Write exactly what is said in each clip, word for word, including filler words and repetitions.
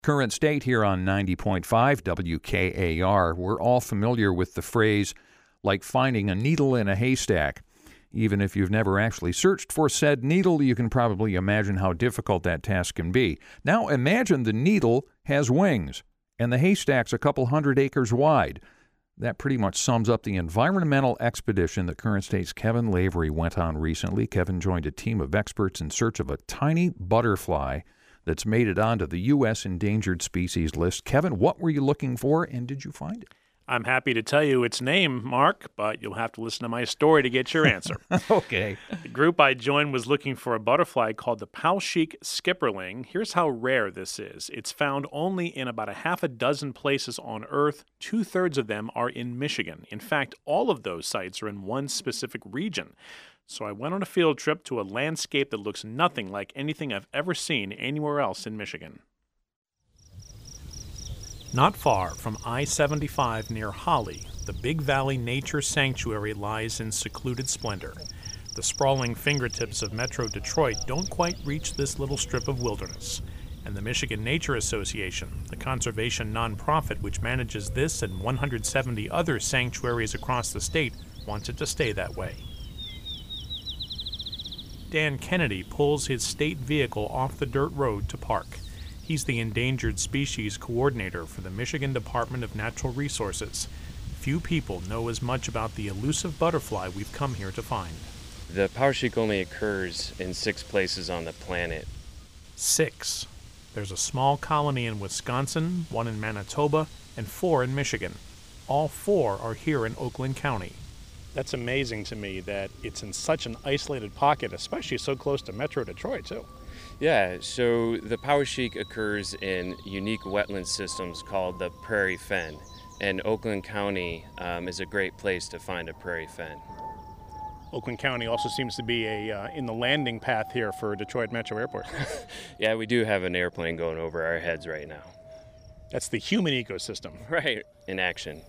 Current State here on ninety point five W K A R. We're all familiar with the phrase, like finding a needle in a haystack. Even if you've never actually searched for said needle, you can probably imagine how difficult that task can be. Now imagine the needle has wings, and the haystack's a couple hundred acres wide. That pretty much sums up the environmental expedition that Current State's Kevin Lavery went on recently. Kevin joined a team of experts in search of a tiny butterfly that's made it onto the U S endangered species list. Kevin, what were you looking for, and did you find it? I'm happy to tell you its name, Mark, but you'll have to listen to my story to get your answer. Okay. The group I joined was looking for a butterfly called the Poweshiek skipperling. Here's how rare this is. It's found only in about a half a dozen places on Earth. Two-thirds of them are in Michigan. In fact, all of those sites are in one specific region. So I went on a field trip to a landscape that looks nothing like anything I've ever seen anywhere else in Michigan. Not far from I seventy-five near Holly, the Big Valley Nature Sanctuary lies in secluded splendor. The sprawling fingertips of Metro Detroit don't quite reach this little strip of wilderness. And the Michigan Nature Association, the conservation nonprofit which manages this and one hundred seventy other sanctuaries across the state, wants it to stay that way. Dan Kennedy pulls his state vehicle off the dirt road to park. He's the Endangered Species Coordinator for the Michigan Department of Natural Resources. Few people know as much about the elusive butterfly we've come here to find. The Poweshiek only occurs in six places on the planet. Six. There's a small colony in Wisconsin, one in Manitoba, and four in Michigan. All four are here in Oakland County. That's amazing to me that it's in such an isolated pocket, especially so close to Metro Detroit, too. Yeah, so the Poweshiek occurs in unique wetland systems called the prairie fen, and Oakland County um, is a great place to find a prairie fen. Oakland County also seems to be a uh, in the landing path here for Detroit Metro Airport. Yeah, we do have an airplane going over our heads right now. That's the human ecosystem. Right, in action.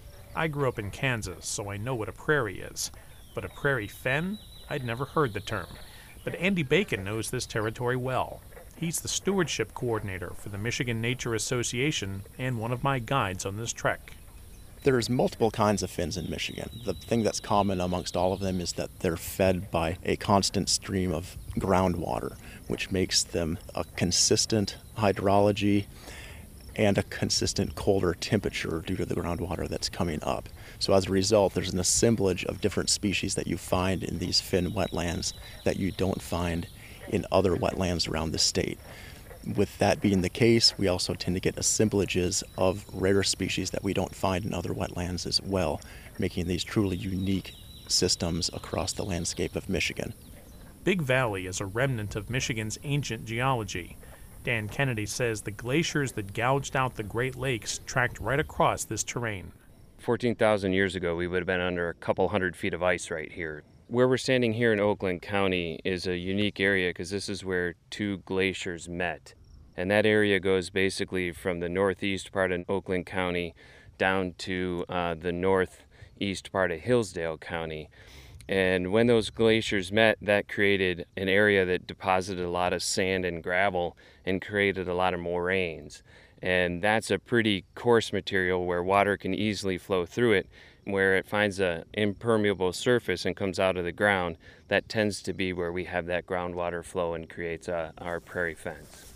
I grew up in Kansas, so I know what a prairie is. But a prairie fen? I'd never heard the term. But Andy Bacon knows this territory well. He's the stewardship coordinator for the Michigan Nature Association and one of my guides on this trek. There's multiple kinds of fins in Michigan. The thing that's common amongst all of them is that they're fed by a constant stream of groundwater, which makes them a consistent hydrology and a consistent colder temperature due to the groundwater that's coming up. So as a result, there's an assemblage of different species that you find in these fin wetlands that you don't find in other wetlands around the state. With that being the case, we also tend to get assemblages of rare species that we don't find in other wetlands as well, making these truly unique systems across the landscape of Michigan. Big Valley is a remnant of Michigan's ancient geology. Dan Kennedy says the glaciers that gouged out the Great Lakes tracked right across this terrain. fourteen thousand years ago, we would have been under a couple hundred feet of ice right here. Where we're standing here in Oakland County is a unique area because this is where two glaciers met. And that area goes basically from the northeast part of Oakland County down to uh, the northeast part of Hillsdale County. And when those glaciers met, that created an area that deposited a lot of sand and gravel and created a lot of moraines. And that's a pretty coarse material where water can easily flow through it. Where it finds an impermeable surface and comes out of the ground, that tends to be where we have that groundwater flow and creates uh, our prairie fens.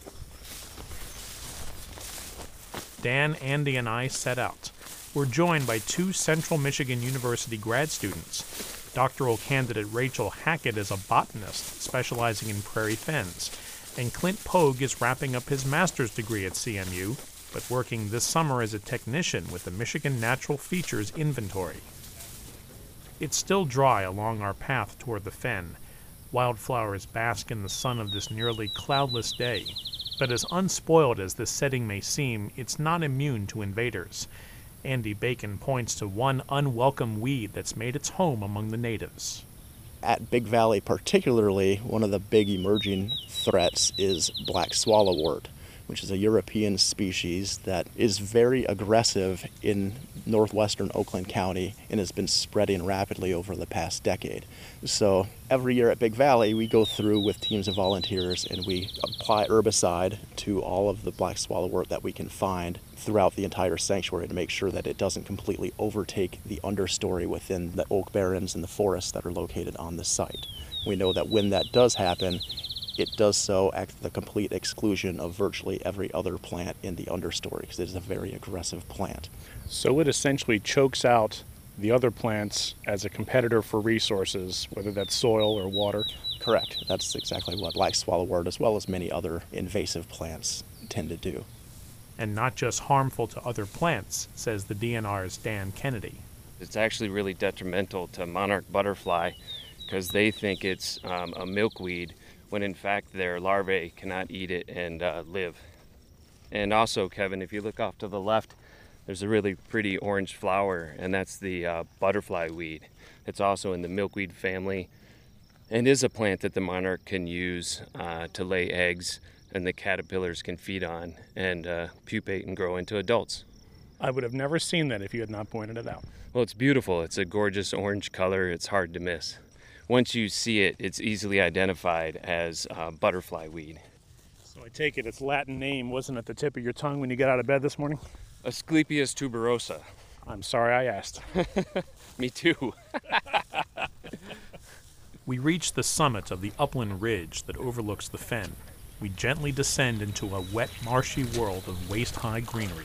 Dan, Andy, and I set out. We're joined by two Central Michigan University grad students. Doctoral candidate Rachel Hackett is a botanist specializing in prairie fens, and Clint Pogue is wrapping up his master's degree at C M U, but working this summer as a technician with the Michigan Natural Features Inventory. It's still dry along our path toward the fen. Wildflowers bask in the sun of this nearly cloudless day. But as unspoiled as this setting may seem, it's not immune to invaders. Andy Bacon points to one unwelcome weed that's made its home among the natives. At Big Valley particularly, one of the big emerging threats is black swallowwort, which is a European species that is very aggressive in northwestern Oakland County and has been spreading rapidly over the past decade. So every year at Big Valley, we go through with teams of volunteers and we apply herbicide to all of the black swallowwort that we can find throughout the entire sanctuary to make sure that it doesn't completely overtake the understory within the oak barrens and the forests that are located on the site. We know that when that does happen, it does so at the complete exclusion of virtually every other plant in the understory because it is a very aggressive plant. So it essentially chokes out the other plants as a competitor for resources, whether that's soil or water? Correct. That's exactly what black swallowwort, as well as many other invasive plants, tend to do. And not just harmful to other plants, says the D N R's Dan Kennedy. It's actually really detrimental to monarch butterfly because they think it's um, a milkweed, when in fact their larvae cannot eat it and uh, live. And also, Kevin, if you look off to the left, there's a really pretty orange flower, and that's the uh, butterfly weed. It's also in the milkweed family and is a plant that the monarch can use uh, to lay eggs and the caterpillars can feed on and uh, pupate and grow into adults. I would have never seen that if you had not pointed it out. Well, it's beautiful. It's a gorgeous orange color. It's hard to miss. Once you see it, it's easily identified as uh, butterfly weed. So I take it its Latin name wasn't at the tip of your tongue when you got out of bed this morning? Asclepias tuberosa. I'm sorry I asked. Me too. We reach the summit of the upland ridge that overlooks the fen. We gently descend into a wet, marshy world of waist-high greenery.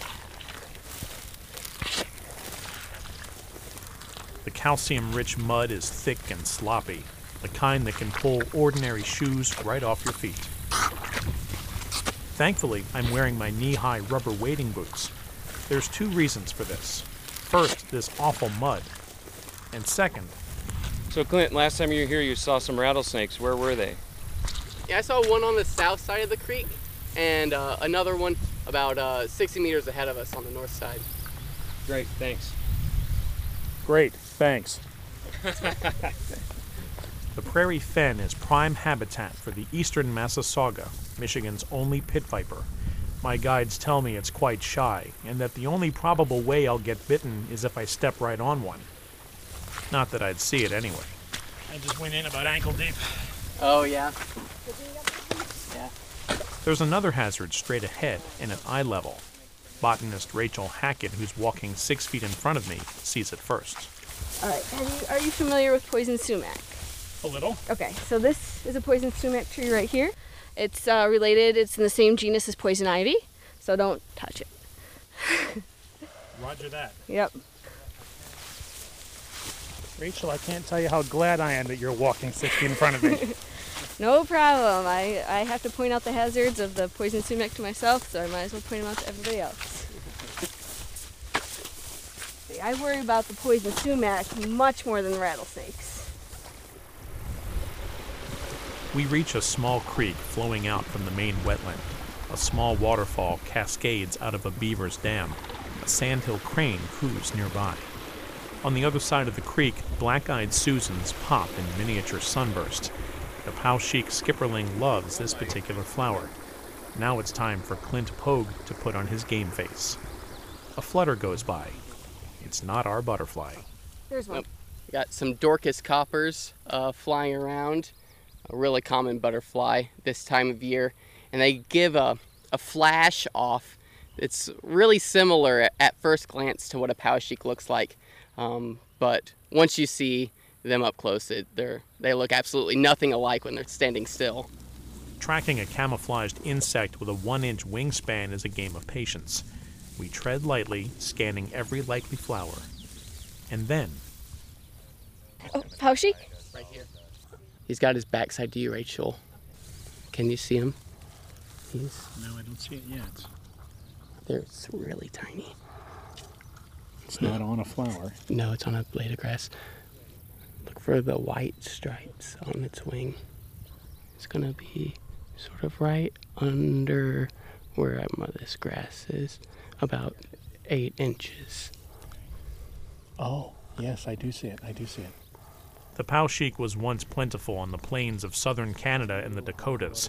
The calcium-rich mud is thick and sloppy, the kind that can pull ordinary shoes right off your feet. Thankfully, I'm wearing my knee-high rubber wading boots. There's two reasons for this. First, this awful mud. And second... So, Clint, last time you were here, you saw some rattlesnakes. Where were they? Yeah, I saw one on the south side of the creek and uh, another one about uh, sixty meters ahead of us on the north side. Great, thanks. Great, thanks. The prairie fen is prime habitat for the eastern Massasauga, Michigan's only pit viper. My guides tell me it's quite shy, and that the only probable way I'll get bitten is if I step right on one. Not that I'd see it anyway. I just went in about ankle deep. Oh, yeah. Yeah. There's another hazard straight ahead and at eye level. Botanist Rachel Hackett, who's walking six feet in front of me, sees it first. All right, have you, are you familiar with poison sumac? A little. Okay, so this is a poison sumac tree right here. It's uh, related, it's in the same genus as poison ivy, so don't touch it. Roger that. Yep. Rachel, I can't tell you how glad I am that you're walking six feet in front of me. No problem. I, I have to point out the hazards of the poison sumac to myself, so I might as well point them out to everybody else. See, I worry about the poison sumac much more than rattlesnakes. We reach a small creek flowing out from the main wetland. A small waterfall cascades out of a beaver's dam. A sandhill crane coos nearby. On the other side of the creek, black-eyed Susans pop in miniature sunburst. The Poweshiek skipperling loves this particular flower. Now it's time for Clint Pogue to put on his game face. A flutter goes by. It's not our butterfly. There's one. Nope. We got some Dorcas coppers uh, flying around. A really common butterfly this time of year. And they give a, a flash off. It's really similar at, at first glance to what a Poweshiek looks like. Um, but once you see them up close, it, they're, they look absolutely nothing alike when they're standing still. Tracking a camouflaged insect with a one-inch wingspan is a game of patience. We tread lightly, scanning every likely flower. And then... Oh, Poweshiek? Right here. He's got his backside to you, Rachel. Can you see him? He's... No, I don't see it yet. They're it's really tiny. It's not on a flower. No, it's on a blade of grass. Look for the white stripes on its wing. It's gonna be sort of right under where this grass is, about eight inches. Oh, yes, I do see it. I do see it. The Poweshiek was once plentiful on the plains of southern Canada and the Dakotas.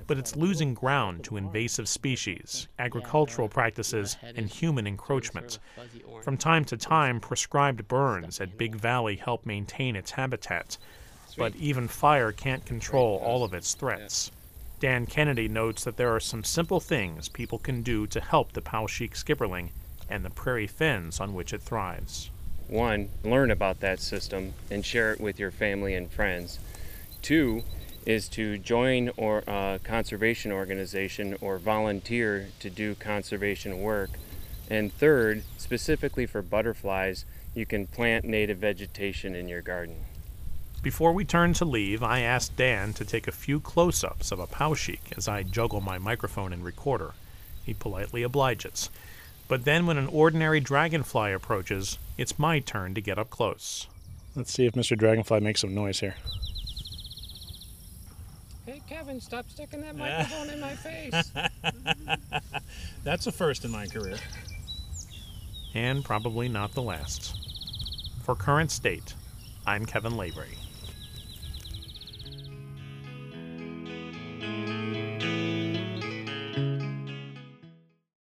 but it's losing ground to invasive species, agricultural practices, and human encroachment. From time to time, prescribed burns at Big Valley help maintain its habitat, but even fire can't control all of its threats. Dan Kennedy notes that there are some simple things people can do to help the Poweshiek skipperling and the prairie fens on which it thrives. One, learn about that system and share it with your family and friends. Two, is to join or a conservation organization or volunteer to do conservation work. And third, specifically for butterflies, you can plant native vegetation in your garden. Before we turn to leave, I asked Dan to take a few close-ups of a Poweshiek as I juggle my microphone and recorder. He politely obliges. But then when an ordinary dragonfly approaches, it's my turn to get up close. Let's see if Mister Dragonfly makes some noise here. Hey, Kevin, stop sticking that microphone in my face. That's a first in my career. And probably not the last. For Current State, I'm Kevin Lavery.